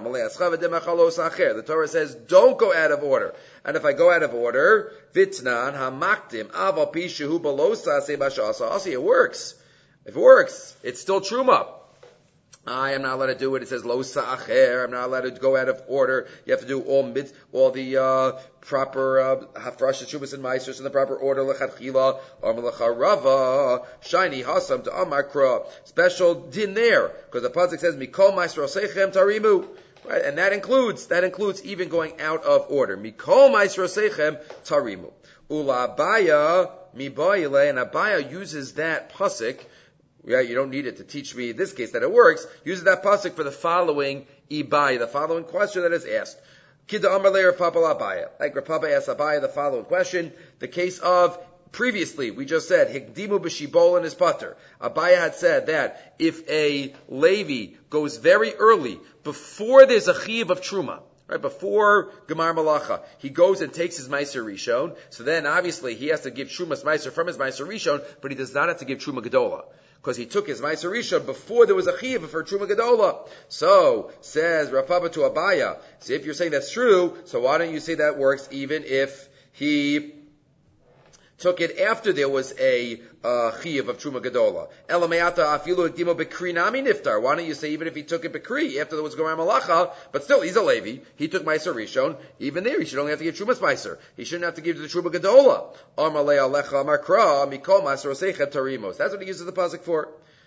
the Torah says, don't go out of order. And if I go out of order, vitnan hamaktim aval pishu balosa se bashasa. It works. If it works, it's still truma. I am not allowed to do it. It says lo sa'acher. I'm not allowed to go out of order. You have to do all the proper hafrash shubas and meisters in the proper order. Lechatchila amalecha rava shiny hasam to amakra. Special din there because the pasuk says mikol meister osechem tarimu. Right, and that includes even going out of order. Mikol meister osechem tarimu. Ula baya mibaile, and Abaya uses that pasuk. Yeah, you don't need it to teach me in this case that it works. Uses that pasuk for the following ibai, the following question that is asked. Kida Amar Le Rav Papa Abaya. Like Rav Papa asked Abaya the following question. The case of previously, we just said, Hikdimu b'shibol is pater. Abaya had said that if a Levi goes very early, before there's a chiyuv of truma, right, before Gemar Malacha, he goes and takes his Meiser Rishon, so then obviously he has to give Trumas Meiser from his Meiser Rishon, but he does not have to give Truma Gedola. Because he took his Meiser Rishon before there was a chiyuv for Truma Gedola. So, says Rav Papa to Abaya, so if you're saying that's true, so why don't you say that works even if he took it after there was a chiyuv of Truma Gedola? Elameata afilu ekdimo bekri nami niftar. Why don't you say even if he took it bekri after there was Gemar Malacha, but still he's a Levi, he took Meiser Rishon, even there he should only have to give Trumas Meiser. He shouldn't have to give to the Truma Gedola. Amar le alecha amar kra mikol maser osechem tarimos. That's what he uses the pasuk for.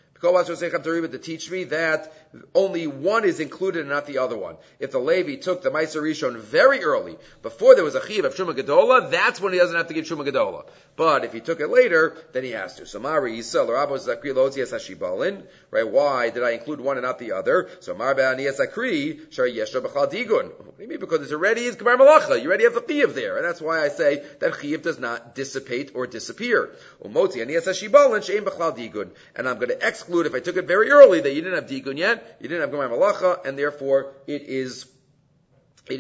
To teach me that only one is included and not the other one. If the Levi took the Meiser Rishon very early, before there was a chiyuv of Truma Gedola, that's when he doesn't have to give Truma Gedola. But if he took it later, then he has to. So Mari Yisrael Rabbo Zakri Lozias Hashibalin. Right? Why did I include one and not the other? So Mar Be'aniyas Zakri Shar Yeshra B'chal Digun. What do you mean? Because it's already is Gemar Malacha. You already have the chiyuv there, and that's why I say that chiyuv does not dissipate or disappear. Umotzi Aniyas Hashibalin Shein B'chal Digun. And I'm going to exclude if I took it very early that you didn't have Digun yet, you didn't have Gemar Malacha, and therefore there is no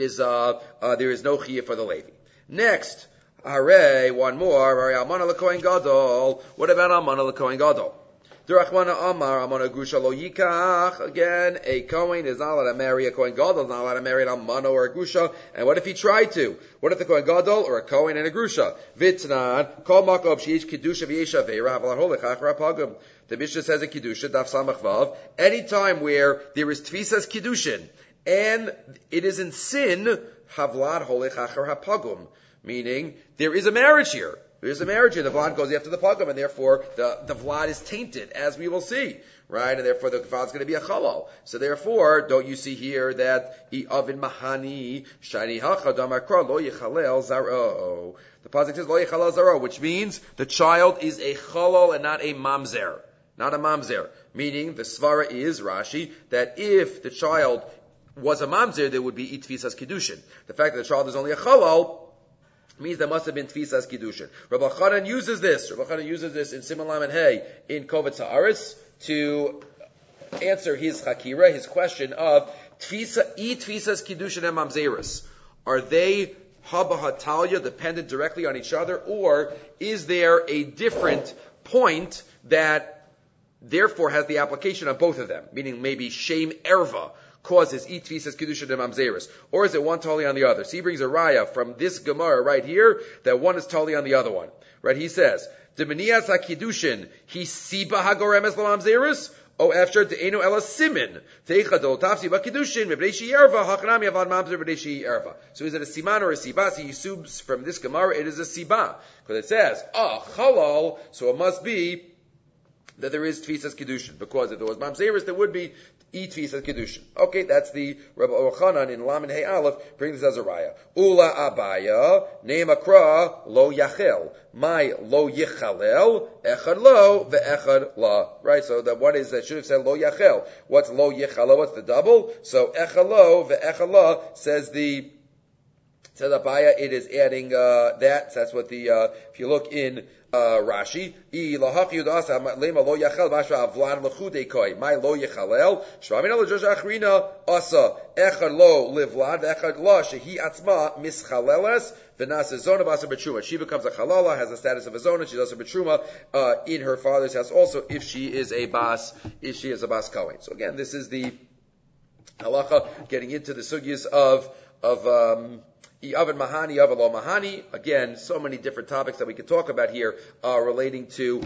chiyuv for the Levi. Next, hare, one more, hare Almana L'Kohen Gadol. What about Almana L'Kohen Gadol? Derachmana Amar, Almana Grusha Lo Yikach. Again, a Kohen is not allowed to marry a Kohen Gadol, is not allowed to marry an Almana or a Grusha. And what if he tried to? What if the Kohen Gadol or a Kohen and a Grusha? Vitnan, Kol Makob Sheish Kedusha V'Yesh Aveira, Aval HaHolechach Rapagam. The Mishnah says in Kiddushin, Daf Samach Vav, any time where there is Tfisas Kiddushin, and it is in sin, Havlad Holechachar HaPagum. Meaning, there is a marriage here. There's a marriage here. The Vlad goes after the Pagum, and therefore the Vlad is tainted, as we will see. Right? And therefore the Vlad's going to be a Chalal. So therefore, don't you see here that Avin Mahani, Shani Hachadam Akra, Lo Yechalel Zaro. The pasuk says Lo Yechalel Zaro, which means the child is a Chalal and not a Mamzer. Not a Mamzer. Meaning, the Svara is, Rashi, that if the child was a Mamzer, there would be Itfisas Kiddushin. The fact that the child is only a Chalal means there must have been Tfisas Kiddushin. Rabbi Chanan uses this in Siman Lamed Hey in Kovetz Haaretz to answer his Chakira, his question of Tfisas Kiddushin and Mamzeris. Are they Haba Hatalia dependent directly on each other, or is there a different point that therefore has the application of both of them? Meaning maybe Shem Erva causes Tfisas Kiddushin and Mamzeris. Or is it one totally on the other? So he brings a raya from this Gemara right here that one is totally on the other one. Right? He says, Demenias HaKiddushin, he siba hagoremes lo-Mamzeris, o efshar de'enu ela simin, teichadol tafsi ba-Kiddushin, v'b'deishi erva, hachanami avad mamzer v'deishi erva. So is it a siman or a siba? So he assumes from this Gemara it is a siba. Because it says, chalal, so it must be that there is Tfisas Kiddushin. Because if there was Mamzeris, there would be Tfisas Kiddushin. Okay, that's the Rabbi Ochanan in Lamed Hey Aleph, brings this as a raya. Ula Abaya, Neim Akra, Lo Yachel. My Lo Yichalel, Echad Lo, Ve'echad La. Right, so that one is, that should have said Lo Yachel. What's Lo Yichalel? What's the double? So Echad Lo, Ve'echad La, says Abaya, it is adding that. So that's what the if you look in Rashi, lema lo yachel masha avlan lechudei koi. My lo yechalel shvamin al josh achrina asa echad lo livlad echad la shehi atzma mischaleles v'nasa zona basa betruma. She becomes a chalala, has the status of a zona. She does a betruma in her father's house also if she is a bas kohen. So again, this is the halacha getting into the sugyas of Yavin Mahani, Yavin Lo Mahani. Again, so many different topics that we could talk about here relating to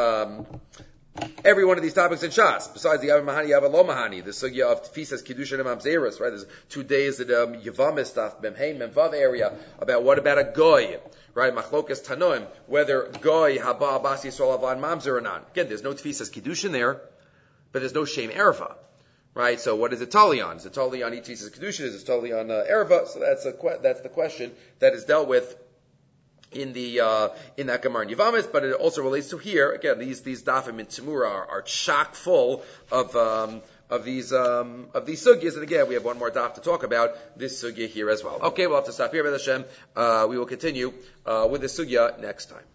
every one of these topics in Shas. Besides the Yavin Mahani, Yavin Lo Mahani, the sugya of Tfisas Kiddushin and Mamzeris, right? There's 2 days at Yavamis stuff, Memheim, Memvav area, about what about a goy, right? Machlokas Tanoim, whether goy, Haba, Abbas, Yisrael, Avan, Mamzer or not. Again, there's no Tfisas Kiddushin there, but there's no Shem Erva. Right, so what is it totally on? Is it totally on Tfisas Kiddushin? Is it totally on Erva? So that's the question that is dealt with in that Gemara in Yavamis, but it also relates to here. Again, these dafim in Tzimura are chock full of these sugyas, and again, we have one more daf to talk about this sugya here as well. Okay, we'll have to stop here, B'ez Hashem. We will continue with the sugya next time.